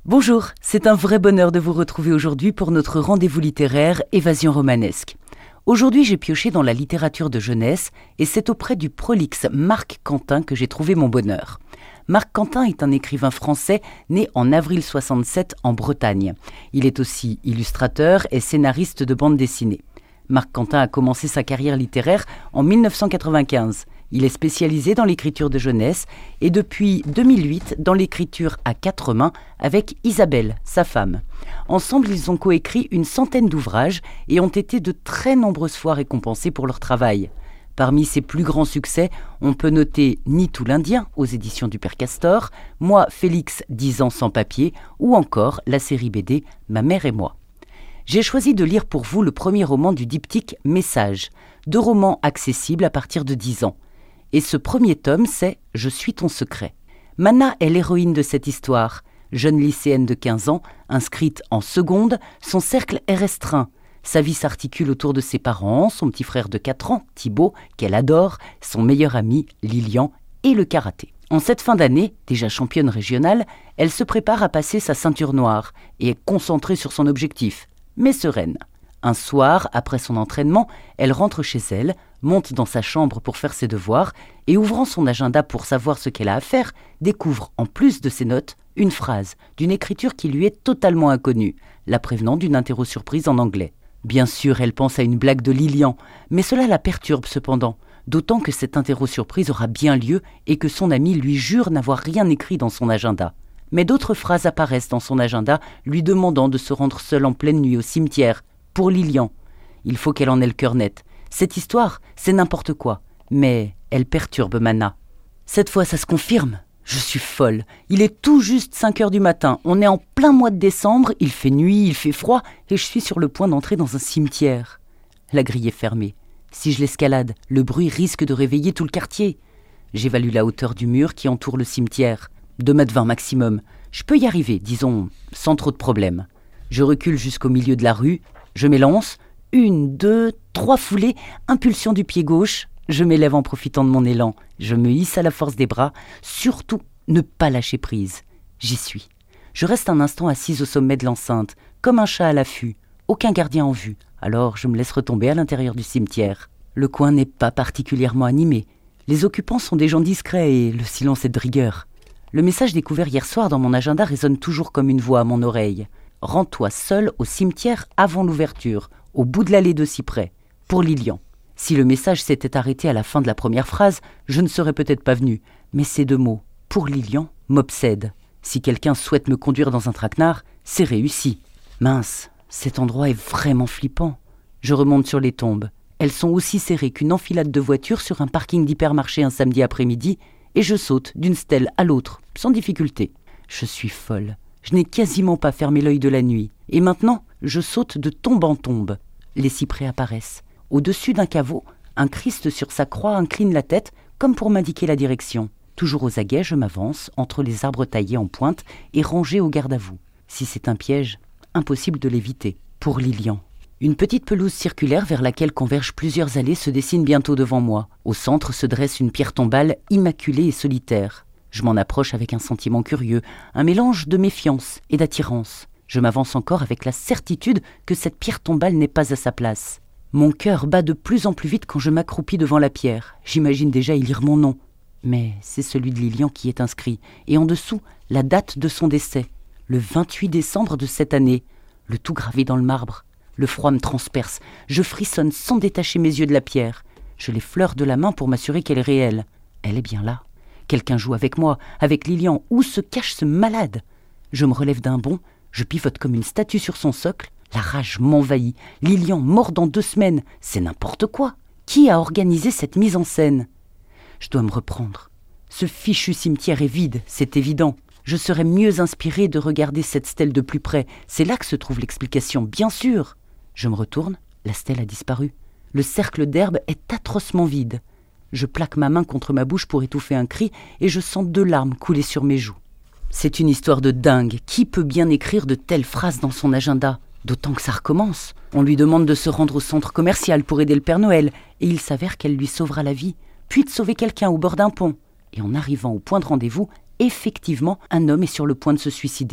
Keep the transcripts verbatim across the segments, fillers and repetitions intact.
Bonjour, c'est un vrai bonheur de vous retrouver aujourd'hui pour notre rendez-vous littéraire Évasion romanesque. Aujourd'hui, j'ai pioché dans la littérature de jeunesse et c'est auprès du prolixe Marc Cantin que j'ai trouvé mon bonheur. Marc Cantin est un écrivain français né en avril soixante-sept en Bretagne. Il est aussi illustrateur et scénariste de bande dessinée. Marc Cantin a commencé sa carrière littéraire en mille neuf cent quatre-vingt-quinze. Il est spécialisé dans l'écriture de jeunesse et depuis deux mille huit dans l'écriture à quatre mains avec Isabelle, sa femme. Ensemble, ils ont coécrit une centaine d'ouvrages et ont été de très nombreuses fois récompensés pour leur travail. Parmi ses plus grands succès, on peut noter Ni tout l'Indien aux éditions du Père Castor, Moi, Félix, dix ans sans papier ou encore la série B D Ma mère et moi. J'ai choisi de lire pour vous le premier roman du diptyque Message, deux romans accessibles à partir de dix ans. Et ce premier tome, c'est « Je suis ton secret ». Mana est l'héroïne de cette histoire. Jeune lycéenne de quinze ans, inscrite en seconde, son cercle est restreint. Sa vie s'articule autour de ses parents, son petit frère de quatre ans, Thibaut, qu'elle adore, son meilleur ami, Lilian, et le karaté. En cette fin d'année, déjà championne régionale, elle se prépare à passer sa ceinture noire et est concentrée sur son objectif, mais sereine. Un soir, après son entraînement, elle rentre chez elle, monte dans sa chambre pour faire ses devoirs et ouvrant son agenda pour savoir ce qu'elle a à faire, découvre, en plus de ses notes, une phrase d'une écriture qui lui est totalement inconnue, la prévenant d'une interro surprise en anglais. Bien sûr, elle pense à une blague de Lilian, mais cela la perturbe cependant, d'autant que cette interro surprise aura bien lieu et que son ami lui jure n'avoir rien écrit dans son agenda. Mais d'autres phrases apparaissent dans son agenda lui demandant de se rendre seule en pleine nuit au cimetière, pour Lilian. Il faut qu'elle en ait le cœur net. Cette histoire, c'est n'importe quoi, mais elle perturbe Mana. Cette fois, ça se confirme. Je suis folle. Il est tout juste cinq heures du matin. On est en plein mois de décembre, il fait nuit, il fait froid, et je suis sur le point d'entrer dans un cimetière. La grille est fermée. Si je l'escalade, le bruit risque de réveiller tout le quartier. J'évalue la hauteur du mur qui entoure le cimetière. deux mètres vingt maximum. Je peux y arriver, disons, sans trop de problèmes. Je recule jusqu'au milieu de la rue. Je m'élance, une, deux, trois foulées, impulsion du pied gauche, je m'élève en profitant de mon élan, je me hisse à la force des bras, surtout ne pas lâcher prise. J'y suis. Je reste un instant assise au sommet de l'enceinte, comme un chat à l'affût, aucun gardien en vue, alors je me laisse retomber à l'intérieur du cimetière. Le coin n'est pas particulièrement animé, les occupants sont des gens discrets et le silence est de rigueur. Le message découvert hier soir dans mon agenda résonne toujours comme une voix à mon oreille. Rends-toi seul au cimetière avant l'ouverture, au bout de l'allée de cyprès, pour Lilian. Si le message s'était arrêté à la fin de la première phrase, je ne serais peut-être pas venu, mais ces deux mots, pour Lilian, m'obsèdent. Si quelqu'un souhaite me conduire dans un traquenard, c'est réussi. Mince, cet endroit est vraiment flippant. Je remonte sur les tombes. Elles sont aussi serrées qu'une enfilade de voitures sur un parking d'hypermarché un samedi après-midi, et je saute d'une stèle à l'autre, sans difficulté. Je suis folle. Je n'ai quasiment pas fermé l'œil de la nuit. Et maintenant, je saute de tombe en tombe. Les cyprès apparaissent. Au-dessus d'un caveau, un Christ sur sa croix incline la tête, comme pour m'indiquer la direction. Toujours aux aguets, je m'avance entre les arbres taillés en pointe et rangés au garde-à-vous. Si c'est un piège, impossible de l'éviter. Pour Lilian. Une petite pelouse circulaire vers laquelle convergent plusieurs allées se dessine bientôt devant moi. Au centre se dresse une pierre tombale immaculée et solitaire. Je m'en approche avec un sentiment curieux, un mélange de méfiance et d'attirance. Je m'avance encore avec la certitude que cette pierre tombale n'est pas à sa place. Mon cœur bat de plus en plus vite quand je m'accroupis devant la pierre. J'imagine déjà y lire mon nom. Mais c'est celui de Lilian qui est inscrit, et en dessous, la date de son décès, le vingt-huit décembre de cette année, le tout gravé dans le marbre. Le froid me transperce, je frissonne sans détacher mes yeux de la pierre. Je l'effleure de la main pour m'assurer qu'elle est réelle. Elle est bien là. Quelqu'un joue avec moi, avec Lilian. Où se cache ce malade ? Je me relève d'un bond, je pivote comme une statue sur son socle. La rage m'envahit. Lilian mort dans deux semaines. C'est n'importe quoi. Qui a organisé cette mise en scène ? Je dois me reprendre. Ce fichu cimetière est vide, c'est évident. Je serais mieux inspirée de regarder cette stèle de plus près. C'est là que se trouve l'explication, bien sûr. Je me retourne, la stèle a disparu. Le cercle d'herbe est atrocement vide. Je plaque ma main contre ma bouche pour étouffer un cri et je sens deux larmes couler sur mes joues. C'est une histoire de dingue. Qui peut bien écrire de telles phrases dans son agenda ? D'autant que ça recommence. On lui demande de se rendre au centre commercial pour aider le Père Noël et il s'avère qu'elle lui sauvera la vie, puis de sauver quelqu'un au bord d'un pont. Et en arrivant au point de rendez-vous, effectivement, un homme est sur le point de se suicider.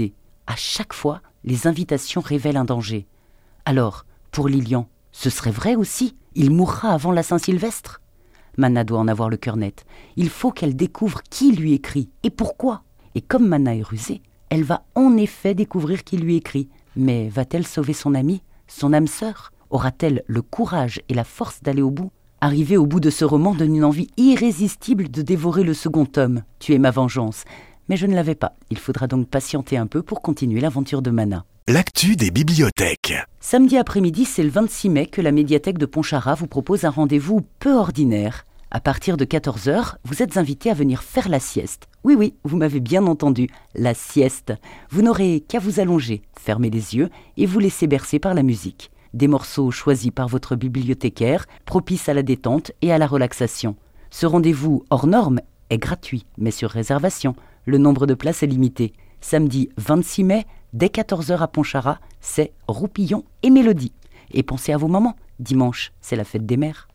À chaque fois, les invitations révèlent un danger. Alors, pour Lilian, ce serait vrai aussi? Il mourra avant la Saint-Sylvestre? Mana doit en avoir le cœur net. Il faut qu'elle découvre qui lui écrit et pourquoi. Et comme Mana est rusée, elle va en effet découvrir qui lui écrit. Mais va-t-elle sauver son amie, son âme sœur? Aura-t-elle le courage et la force d'aller au bout? Arrivée au bout de ce roman donne une envie irrésistible de dévorer le second tome. Tu es ma vengeance. Mais je ne l'avais pas. Il faudra donc patienter un peu pour continuer l'aventure de Mana. L'actu des bibliothèques. Samedi après-midi, c'est le vingt-six mai que la médiathèque de Pontcharrat vous propose un rendez-vous peu ordinaire. À partir de quatorze heures, vous êtes invité à venir faire la sieste. Oui, oui, vous m'avez bien entendu, la sieste. Vous n'aurez qu'à vous allonger, fermer les yeux et vous laisser bercer par la musique. Des morceaux choisis par votre bibliothécaire, propices à la détente et à la relaxation. Ce rendez-vous hors norme est gratuit, mais sur réservation. Le nombre de places est limité. Samedi vingt-six mai, dès quatorze heures à Pontcharrat, c'est Roupillon et Mélodie. Et pensez à vos mamans. Dimanche, c'est la fête des mères.